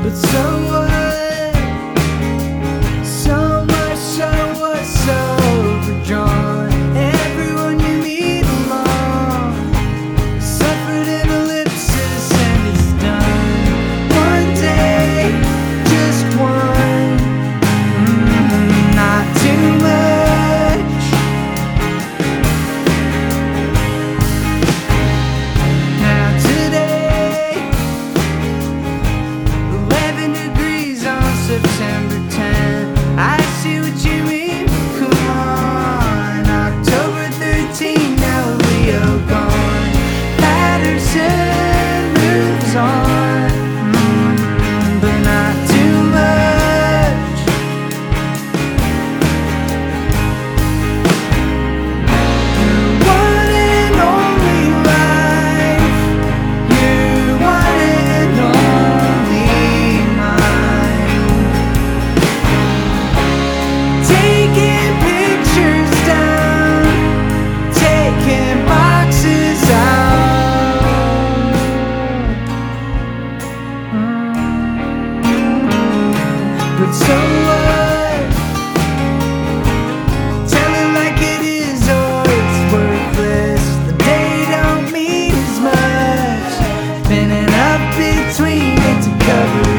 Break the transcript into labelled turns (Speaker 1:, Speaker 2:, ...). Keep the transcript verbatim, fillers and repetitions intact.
Speaker 1: But so what? So much so what's so overdrawn. Everyone you meet along suffered an ellipsis and it's done. One day, just one, mm, not too much. Now today, eleven degrees on September tenth. I see what you mean, come on. October thirteenth, now Leo gone. Patterson moves on, mm, but not too much. Your one and only life, your one and only mine. Taking pictures down, taking boxes out. But so what? Tell it like it is or it's worthless. The day don't mean as much. Spinning up between it to cover